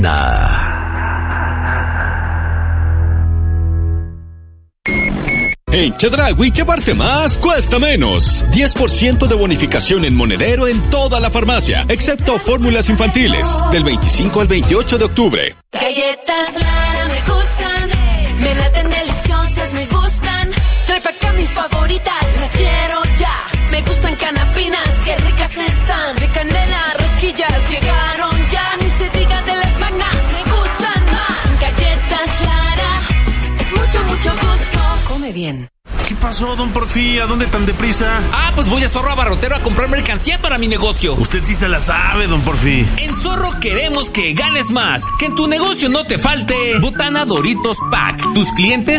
En Chedraui, llevarse más cuesta menos. 10% de bonificación en monedero en toda la farmacia, excepto fórmulas infantiles, del 25 al 28 de octubre. Galletas Lara me gustan, me laten deliciosas, me gustan. Trae pa' acá mis favoritas, las quiero ya. Me gustan canapinas, qué ricas están. De canela, rosquillas, llegaron ya. Ni se diga de las magnas, me gustan más. Galletas Lara, es mucho, mucho gusto. Come bien. ¿Qué pasó, don Porfí? ¿A dónde tan deprisa? Pues voy a Zorro Abarrotero a comprar mercancía para mi negocio. Usted sí se la sabe, don Porfí. En Zorro queremos que ganes más, que en tu negocio no te falte Botana Doritos Pack. Tus clientes